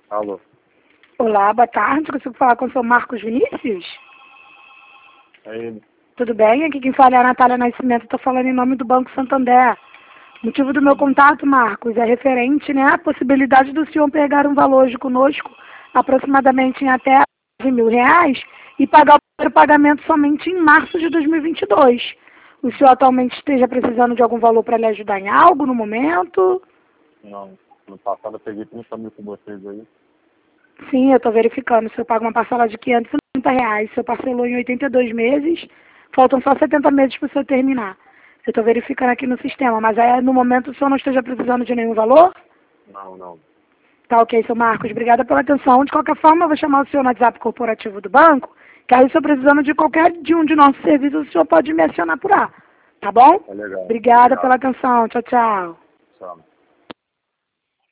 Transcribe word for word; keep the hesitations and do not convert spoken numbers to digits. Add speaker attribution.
Speaker 1: Alô.
Speaker 2: Olá, boa tarde. Consigo falar com o senhor Marcos Vinícius?
Speaker 1: É ele.
Speaker 2: Tudo bem? Aqui quem fala é a Natália Nascimento. Estou falando em nome do Banco Santander. O motivo do meu contato, Marcos, é referente, né, à possibilidade do senhor pegar um valor hoje conosco, aproximadamente em até nove mil reais, e pagar o primeiro pagamento somente em março de dois mil e vinte e dois. O senhor atualmente esteja precisando de algum valor para lhe ajudar em algo no momento?
Speaker 1: Não. No passado eu peguei trinta mil com vocês aí.
Speaker 2: Sim, eu estou verificando. O senhor paga uma parcela de quinhentos e noventa reais. O senhor parcelou em oitenta e dois meses. Faltam só setenta meses para o senhor terminar. Eu estou verificando aqui no sistema, mas aí, no momento o senhor não esteja precisando de nenhum valor?
Speaker 1: Não, não.
Speaker 2: Tá ok, seu Marcos. Obrigada pela atenção. De qualquer forma, eu vou chamar o senhor no WhatsApp corporativo do banco, que aí, se eu precisando de qualquer de um de nossos serviços, o senhor pode me acionar por lá. Tá bom?
Speaker 1: Tá legal.
Speaker 2: Obrigada
Speaker 1: Obrigado.
Speaker 2: pela atenção. Tchau, tchau.
Speaker 1: Tchau.